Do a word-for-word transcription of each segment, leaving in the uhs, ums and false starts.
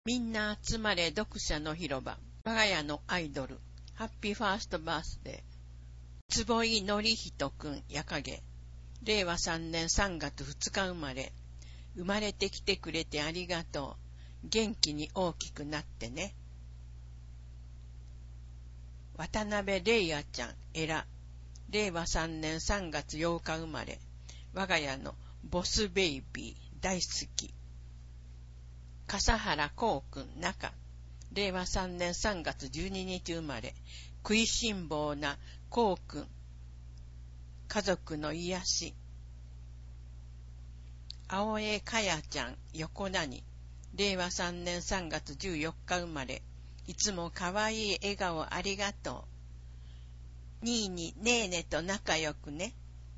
みんな集まれ読者の広場。我が家のアイドル。ハッピーファーストバースデー。坪井のりひとくんやかげ。れいわさんねんさんがつふつか生まれ。生まれてきてくれてありがとう。元気に大きくなってね。渡辺れいやちゃん、えら。れいわさんねんさんがつようか生まれ。我が家のボスベイビー大好き。笠原こうくん中。れいわさんねんさんがつじゅうににち生まれ。食いしん坊なこうくん。家族の癒し。青江かやちゃん横谷。れいわさんねんさんがつじゅうよっか生まれ。いつもかわいい笑顔ありがとう。にいにねーねと仲良くね。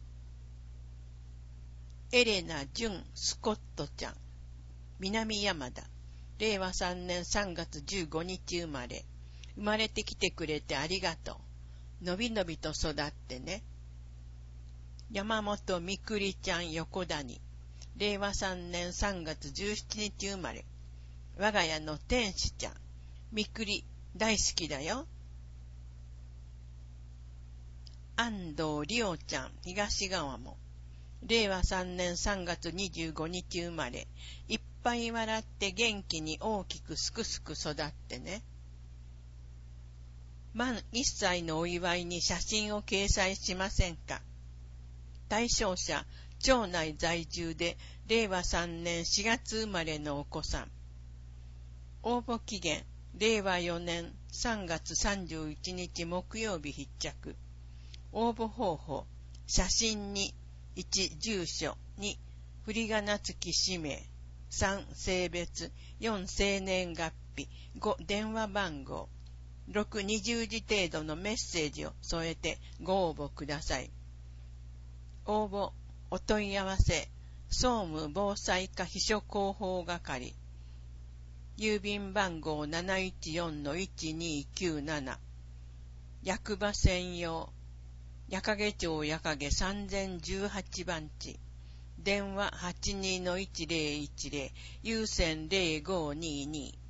エレナ・ジュン・スコットちゃん。南山田。れいわさんねんさんがつじゅうごにち生まれ。生まれてきてくれてありがとう。のびのびと育ってね。山本みくりちゃん横谷。れいわさんねんさんがつじゅうしちにち生まれ。我が家の天使ちゃん。みくり大好きだよ。安藤りおちゃん東川も。れいわさんねんさんがつにじゅうごにち生まれ。いっぱい笑って元気に大きくすくすく育ってね。満いっさいのお祝いに写真を掲載しませんか。対象者、町内在住でれいわさんねんしがつ生まれのお子さん。応募期限、れいわよねんさんがつさんじゅういちにち木曜日必着。応募方法、写真に、いち住所、に振り仮名付き氏名、さん性別、よん生年月日、ご電話番号、ろくにじゅうじ程度のメッセージを添えてご応募ください。応募、お問い合わせ、総務防災課秘書広報係、郵便番号 なないちよんのいちにきゅうなな、役場専用、矢掛町矢掛さんぜんじゅうはちばんち、電話 はちにのいちぜろいちぜろ、有線 ぜろごにに